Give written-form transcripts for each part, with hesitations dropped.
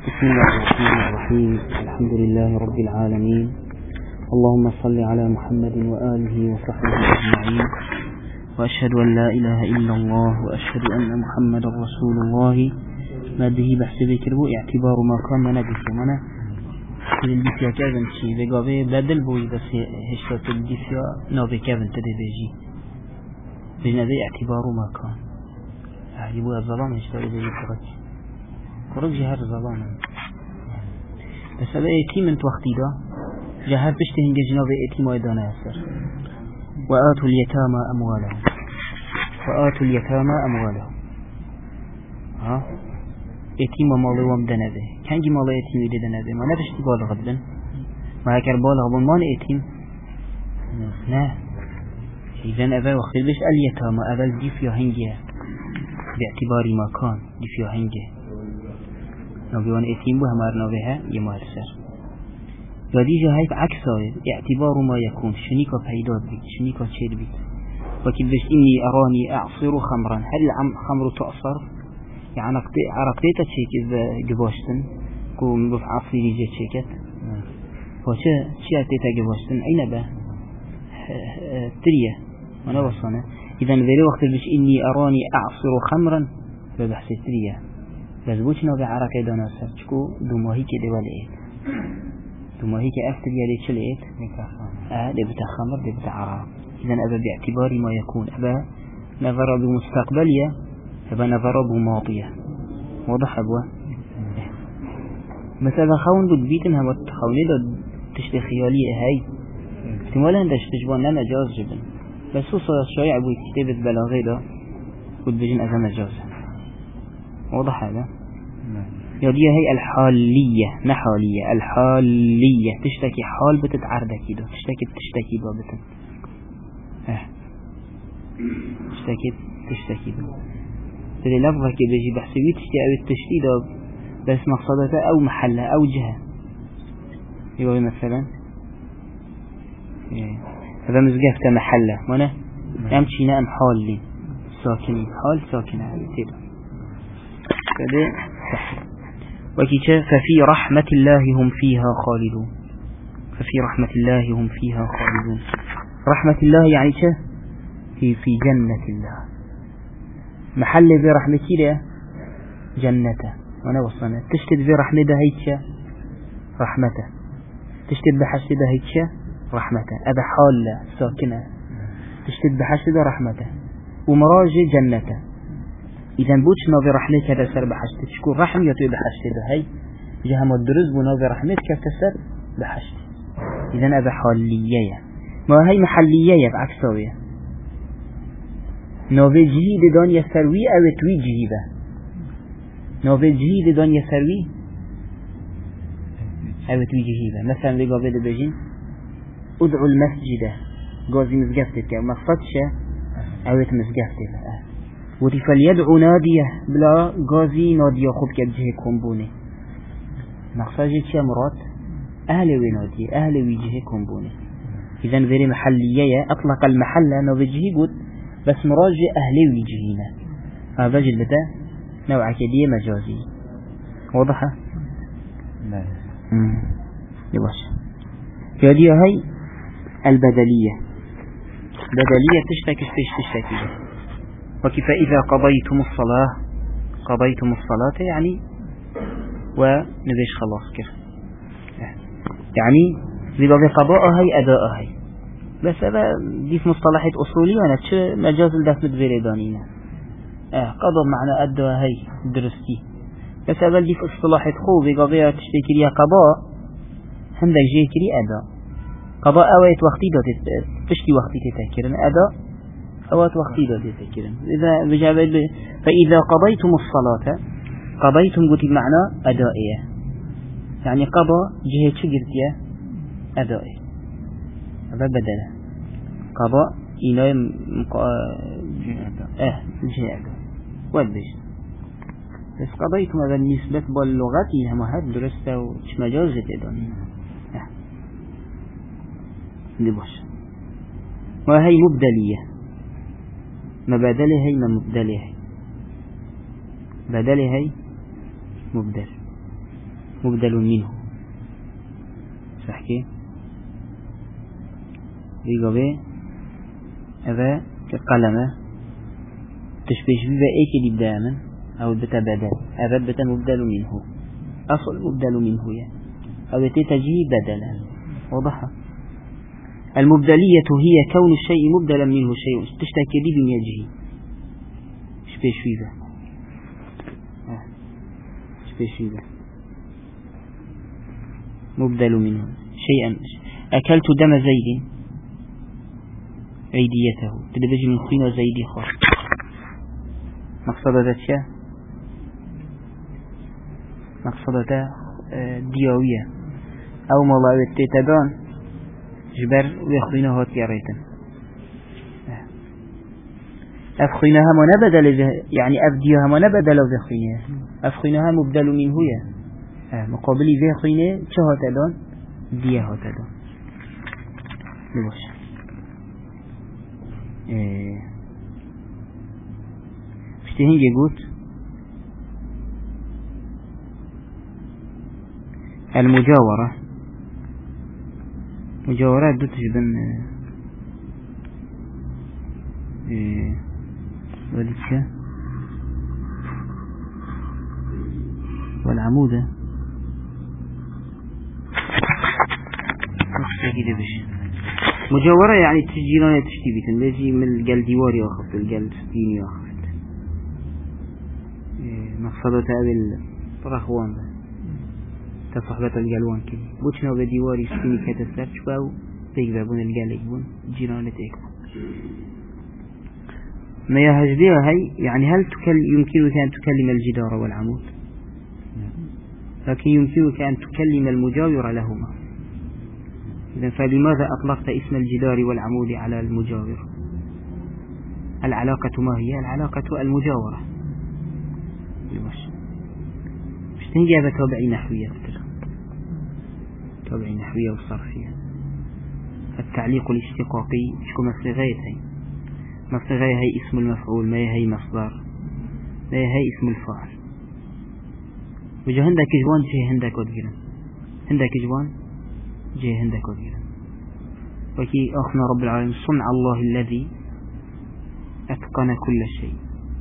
بسم الله الرحمن الرحيم. الحمد لله رب العالمين، اللهم صل على محمد وآله وصحبه أجمعين، وأشهد أن لا إله إلا الله وأشهد أن محمد رسول الله. ما به بحث بكربو اعتبار ما كان ندفع منا الدفع كذا شيء بقابه بدل بوي بس هشتات الدفع نابي كذا تدبيجي بنادي اعتبار ما كان يبغى الظلام هشتات بيجي فرج جهر الظلام بس هذا يتيم انت وقتي ده جهر بشتهن جناب يتيم ويدانا يسر. وآتوا اليتامى أموالهم وآتوا اليتامى أموالهم يتيم مالي ومدنا به كان جي مالي يتيم يدنا به ما نبشتي بالغ بدن ما هكر بالغ بن ما يتيم لا إذن أبا وقت بش اليتامى أبا الدفيا هنجي باعتبار ما كان دفيا هنجي نوبيوان يتيم بها مارنا بها يمارسر وديجا هاي عكسه اعتبار ما يكون شنيكا فايدات بيت شنيكا تشير بيت وكيف بش إني أراني أعصر خمرا هل خمر تأصر يعني عرقتيتا تشيك إذا جباشتن كون بف عصيري جي تشيكت فشا عرقتيتا جباشتن أين با تريا أنا وصانا إذا ذلك وقت بش إني أراني أعصر خمرا ببحث تريا بس بوشنا بعرقه داناسر چكو دوماهي كده ولئت دوماهي كأفتر يلي چلئت دي بتا خمر دي بتا عراق. إذن أبا باعتبار ما يكون أبا نظر بمستقبلية أبا نظر بماضية واضح أبوه مثلا خون دو بيتن هم تخوني دو تشتي خيالية هاي احتمالا داش تجبان لنا جاز جبن بس هو شايع بوي كتابة بلاغي دا قد بجن أذا مجاز واضح هذا يدي هي الحالية نحالية الحالية تشتكي حال بتتعرض كده تشتكي بابتن تشتكي تري لفظة كده يجي بحسوي تشتي أو التشتيد بس مقصدته أو محلة أو جهة يقول مثلا هذا مزقفته محلة وانا أمشي نام حالي ساكنين حال ساكنة كده كده وكيف ففي رحمة الله هم فيها خالدون ففي رحمة الله هم فيها خالدون. رحمة الله يعني شو في جنة الله محل برحمتي له جنته وانا وصلنا تشتد برحمته هيك رحمته تشتد بحسده هيك رحمته أبا حال ساكنة تشتد بحسده رحمته ومراجع جنته. إذا بوش نوفي رحمتك هذا سر بحشت تشكر رحم يطوي بحشت ده هاي جهم الدرز بنوفي رحمتك كسر بحشت. إذا هذا حالية ما هي محلية بعكسوية نوفي جهيد دون يسروي أو توي جهيبة نوفي جهيد دون يسروي أو توي جهيبة. مثلا لقى بيد بيجين ادعو المسجد جوزي مسجفتك مقصدش أو مسجفتك ودي فليدعو ناديه بلا غازي ناديه خوب كبجه كومبوني مقصدي چه مراد أهل ونادي أهل وجهه كومبوني. إذا ذي محلية أطلق المحل أنه وجهه قد بس مراجع أهل وجهنا هذا جلده نوع كدية مجازي واضحة لا يباش هذه هي البدلية تشتكي وكيف إذا قضيتم الصلاة يعني ونبيش خلاص كيف يعني ذي بابي قضاء هاي أداء هاي بس هذا دي في مصطلحات أصولية أنا مجاز الدفن بفيردانينا قضاء معنى أداء هاي درستي بس هذا دي في مصطلحات خوب بقضية تشتكي ليها قضاء هم دا يجي كري أداء قضاء أويت وقتي دا تشتي وقتي تتذكرن أداء أوات وقتي دا تذكرن. إذا بجابل فإذا قضيتم الصلاة قضيتم قلت بمعنى أدائية يعني قضى جهة شجرتية أدائي هذا بدله قضاء إلى جهة أداء ودش بس قضيتم هذا النسبة باللغات هم هاد درسته وش مجازة تداني لباش وهي مبدلية مبادله هي مبدله بدله هي مبدل مبدل منه صحكي بيقوي هذا كقلمة تشبيش بيبا ايكي دائما او بتا بدل هذا بتا مبدل منه اصل مبدل منه يعني او تجي بدلا واضح. المبدلية هي كون الشيء مبدلا منه شيء تشتكي دي بميجه شبيش بيبا شبيش بيبا مبدل منه شيئا. أكلت دم زيد عيديته تدبج من خين زيدي خاص مقصد ذات شيء مقصد دياوية أو ملاوية تتدان جبر ويخينه هات ياريتن أفخينها ما نبدل يعني أفديها ما نبدل وذخينها أفخينها مبدل منه يا مقابلي ذخينه شو هاتدان ديه هاتدان نباش اشتهين يقول المجاورة مجاورات دو تجدن ولك والعمودة مجاورة يعني تسجيلان تشتبيتن لازم من الجل ديواري أخفت الجل ستيني أخفت مقصدة هذا الرخوان تصحبة الجلوان كده بوشنا بديواري ستيني كتسرش باو بيكذبون الجل يكبون جيران تيكبون ما يهج بها هي يعني هل يمكنك أن تكلم الجدار والعمود لكن يمكنك أن تكلم المجاور لهما. إذن فلماذا أطلقت اسم الجدار والعمود على المجاور؟ العلاقة ما هي؟ العلاقة المجاورة. مش تنجاب توبعي نحوية توبعي نحوية وصرفية. التعليق الاشتقاقي شكو مصرغيتين مصرغي هي اسم المفعول ما هي مصدر ما هي اسم الفاعل وجه عندك جوان جه عندك ودقنا عندك جوان جه عندك ودقنا وكي أخنا رب العالمين صنع الله الذي أتقن كل شيء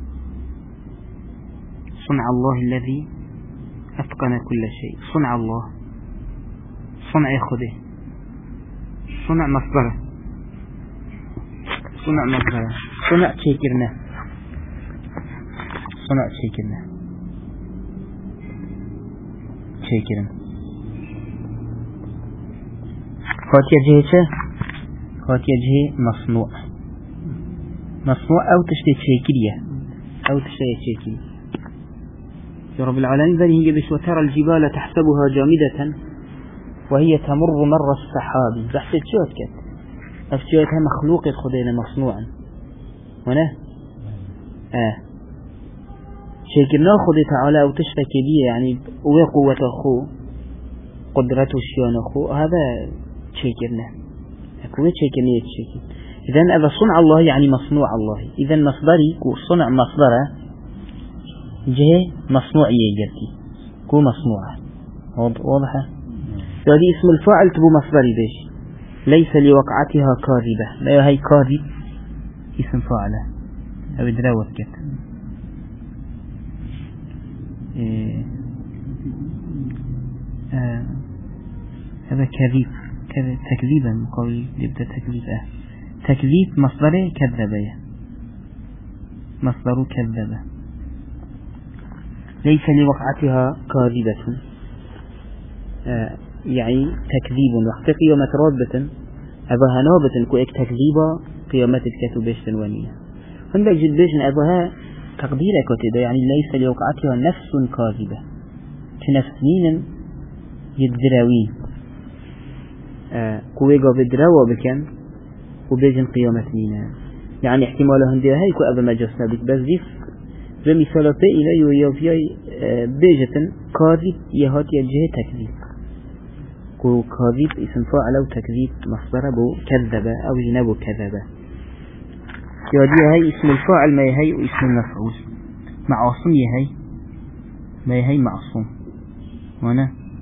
صنع الله الذي أتقن كل شيء صنع الله صنع يخده صنع مصدره صنع مصدره صنع تشكرنا صنع تشكرنا شكرا خاطية جهة خاطية جهة مصنوع أو تشتي تشكرية أو تشتي تشكرية يا رب العالمين ذلك يجبش وترى الجبال تحسبها جامدة وهي تمر مر السحاب بحثت شوت كت أفتشوتها مخلوق خدينا مصنوعا هنا شكرنا خدي تعالى أو تشفك بيه يعني وقوة أخوه قدرته الشيان أخوه هذا شكرنا أكوية شكرنا يتشكر إذن هذا صنع الله يعني مصنوع الله إذن مصدري كو صنع مصدره جه مصنوع يجرتي كو مصنوعة واضحة هذه اسم الفاعل تبو مصدري بيش ليس لوقعتها كاذبة لا هي كاذب اسم فاعله أو دراوة كت هذا كذب تكذيبا مقابل يبدأ تكذيب تكذيب مصدره كذبه مصدره كذبه ليس لوقعتها كاذبة يعني تكذيب وقت قيامة رابة أباها نابة كويك تكذيبا قيامة الكتب بيشتنوانية عندك جد بيشن أباها تقديرك وتدا يعني ليس لوقعتها نفس كاذبة كنفسين يدراوين كويقا بدراوا بكن وبيجن قيامة نينا يعني احتمالا هندي هاي كو أبا مجاسنا بك بس ديف بمثالة إلي ويوفياي بيجة كاذب يهات يجه تكذيب كو كاذب اسم فاعل أو تكذيب مصدر بو كذب أو جنبو كذب يودي هاي اسم الفاعل ما يهي واسم المفعول معصوم يهي ما يهي معصوم هنا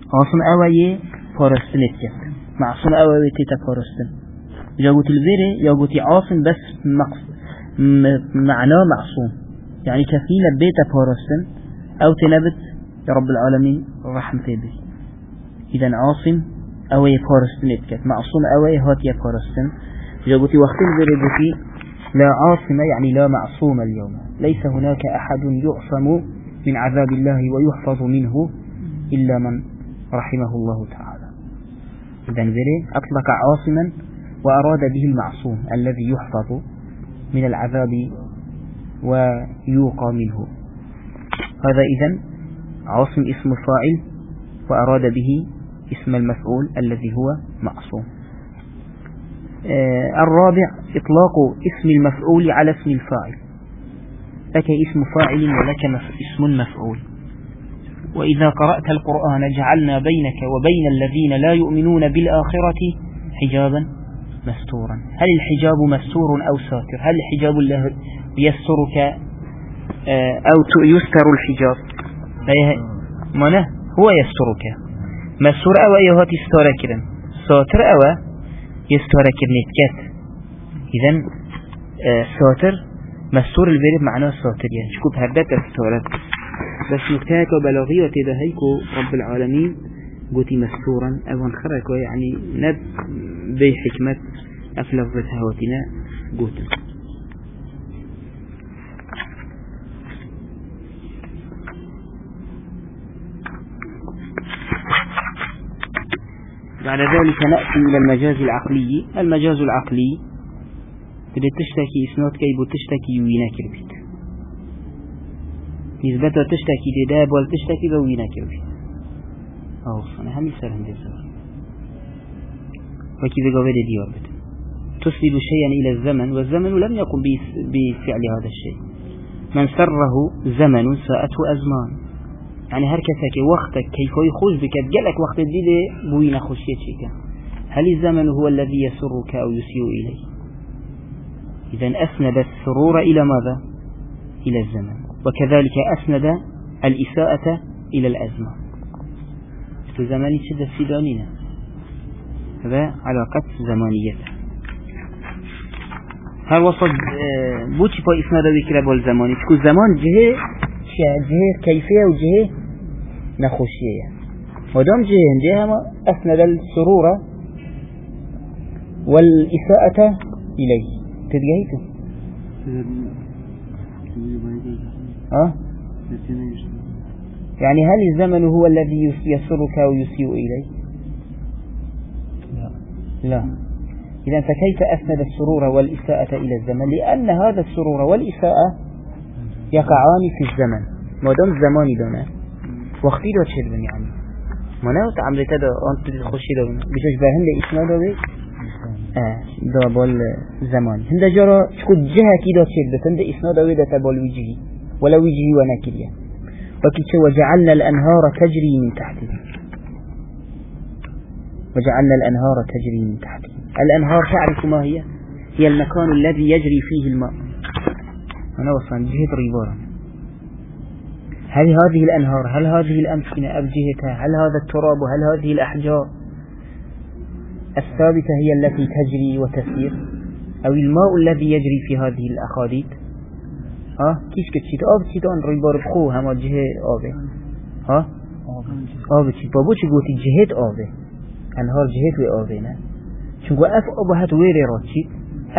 عاصم أوي فارستن اتكت معصوم أوي تيتا فارستن جاوت الفيري ياوتي عاصم بس معناه معصوم يعني كفينا بيتا فارستن أو تنبت يا رب العالمين رحمة به. إذا عاصم أوي فارستن اتكت معصوم أوي هاتي فارستن جاوتي وقت الفيري بوتي لا عاصم يعني لا معصوم اليوم ليس هناك أحد يعصم من عذاب الله ويحفظ منه إلا من رحمه الله تعالى. إذن ذلك أطلق عاصما وأراد به المعصوم الذي يحفظ من العذاب ويوقى منه. هذا إذن عاصم اسم فاعل وأراد به اسم المفعول الذي هو معصوم. الرابع إطلاق اسم المفعول على اسم الفاعل لك اسم فاعل ولك اسم مفعول. وإذا قرأت القرآن جعلنا بينك وبين الذين لا يؤمنون بالآخرة حجابا مستورا. هل الحجاب مستور أو ساتر؟ هل الحجاب الله يسترك أو يستر الحجاب؟ منه هو يسترك مستور أو أيها تسترك ساتر أو يسترك النتكات. إذن ساتر مستور البريد معناه ساتر يعني شكوب هردت استورت بس نكتاك وبلاغية تدهيكو رب العالمين قوتي مستورا أو انخرك يعني نب بحكمة أفلفظة هواتنا قوتا. بعد ذلك نأتي إلى المجاز العقلي. المجاز العقلي تبي تشتكي إسناد كيبو تشتكي ويناك البيت نسبة تشتكي لداب والتشتكي بويناك البيت أنا هم يسأل هندي الزمان وكذا قبل ديوار بيت تسند شيئا إلى الزمن والزمن لم يقم بفعل هذا الشيء. من سره زمن ساءته أزمان يعني هركسك وقتك كيف يخوش بك جلك وقت الدين بوين خشيتك. هل الزمن هو الذي يسرك أو يسيء إليه؟ إذن أسند السرور إلى ماذا؟ إلى الزمن. وكذلك أسند الإساءة إلى الأزمان. في زمان شدة سيداننا هذا علاقة زمانية. هل وصل بوتي با إسناد بكرة والزماني تكون زمان جهة كيفية وجهة نخوشية ودام جهة هم أسند السرور والإساءة إليه تدقيته يعني هل الزمن هو الذي يسرك ويسيء إليه؟ لا. إذن فكيف أسند السرور والإساءة إلى الزمن؟ لأن هذا السرور والإساءة يقعان في الزمن ما دام الزمان دونه وقتی داد شد يعني ما نه تعمل تدا آن تخشی دونه بجاش به هند اسناد داده دا بال زمانی هند جارا شکود جه کی داد شد هند اسناد داده تا بال وجهی ولا وجهی و نکریه وکی چه وجعلنا الأنهار تجري من تحته وجعلنا الأنهار تجري من تحته. الأنهار تعرف ما هي؟ هي المكان الذي يجري فيه الماء. أنا وصلنا جهة ريبارا. هل هذه الأنهار هل هذه الأمكنة أو جهتها هل هذا التراب هل هذه الأحجار الثابتة هي التي تجري وتسير أو الماء الذي يجري في هذه الأخاديد؟ كيش كتشيت كتشيت أن ريبار بخو هما جهة آبه كتشيت بابو چگوتي جهة آبه أنهار جهة وآبه نه چونگو أف آبه هات ويري راتشيت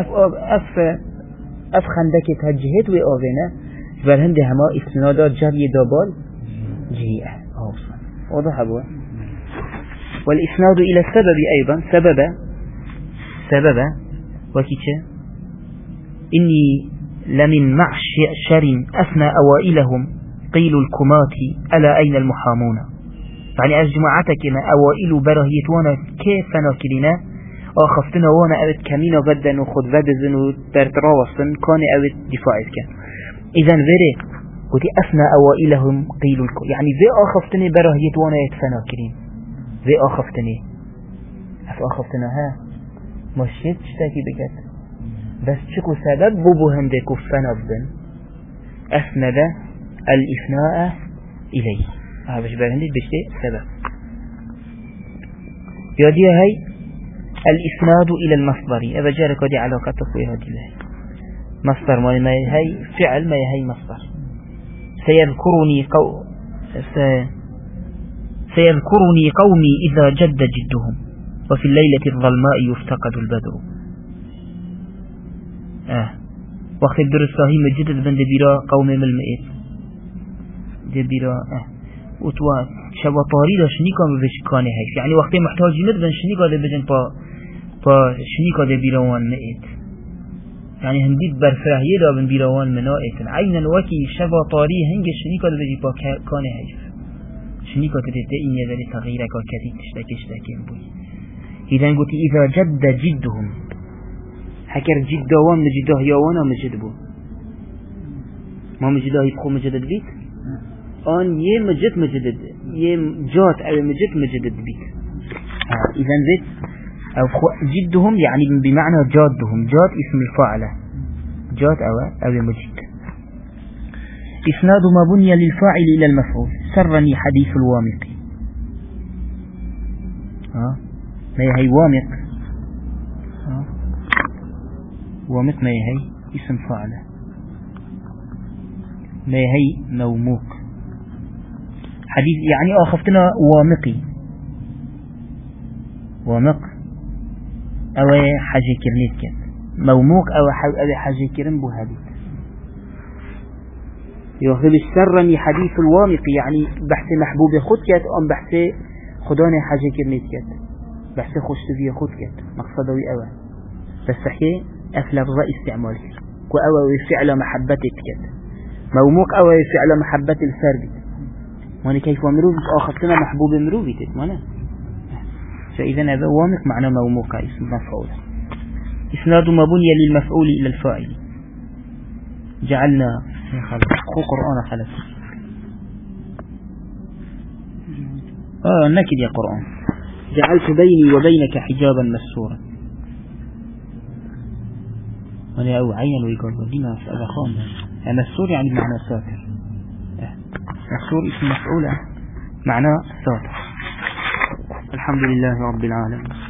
أف خندكت هات جهة وآبه نه بل هنده هما اسنادات جري دابال جهة واضح أبوه. والإسناد إلى السبب أيضا سبب وكيشه إني لمن معشر أثنى أوائلهم قيل الكمات ألا أين المحامون يعني أجمعتك أوائل براهيت وانا كيف ناكلنا آخفتنا وانا أبد كمين غدا وخد بدزن وترتراوصن كان أبد دفاعك إذن ذري قلت أثنى أوائلهم قيل الكمات يعني ذي آخفتني براهيت وانا يتفناكلين ذي آخفتني أخفتنا ها مشيت تشتاكي بكت بس شكو سبب بوبو هندكو فنبدن أسند الإثناء إليه باش بهندك بشتي سبب يدي هاي الإسناد إلى المصدر إذا جارك ودي علاقة تقوي هذه له مصدر ما هي فعل ما هي مصدر سيذكرني قومي إذا جد جدهم وفي الليلة الظلماء يفتقد البدر وقت الدرس هي مجدد بند بيرا قوم من المئات دبيرا وتوا شبا طاريدا شنيكا بفشكاني هاي يعني وقت محتاجين ندبن شنيكا دبجن با شنيكا دبيروان مئات يعني هنديد برفراهية دابن بيروان منائت عينا وكي شبا طاري هنگ شنيكا دبجي با كاني هاي شنيكا تدت إن يذل تغييرك وكثير تشتكين بوي إذا قلت إذا جد جدهم حكر جدوان مجده يوانا مجد بو ما مجده يبخو مجدد بيت آن يه مجدد يه جات أو مجدد بيت إذا زيت أو جدهم يعني بمعنى جادهم جاد اسم الفاعلة جاد أو مجد إسناد ما بني للفاعل إلى المفعول سرني حديث الوامق ما هي وامق وامق ما هي اسم فاعلة ما هي موموق حديث يعني أخفتنا وامق أو حاجة كرنيت كان موموق أو حاجة كرن بهذه يوخذ السرني حديث الوامق يعني بحث محبوب خدكت أم بحث خداني حاجة كرنيت كت بحث خشتفية خدكت مقصدوي أوى بس حكي أفلفظ استعمال وأوى فعل محبتك كت موموق أوى فعل محبة الفرد وانا كيف ومروف أخذتنا محبوب مروفي تتمنى فإذا هذا وامق معنى موموق اسم مفعول إسناد ما بني للمفعول إلى الفاعل جعلنا خو قرآن خلص نكد يا قرآن جعلت بيني وبينك حجابا مسورا وانا أو عينا ويقول دينا أبا خان مسور يعني بمعنى ساتر مسور اسم مفعول معنى ساتر الحمد لله رب العالمين.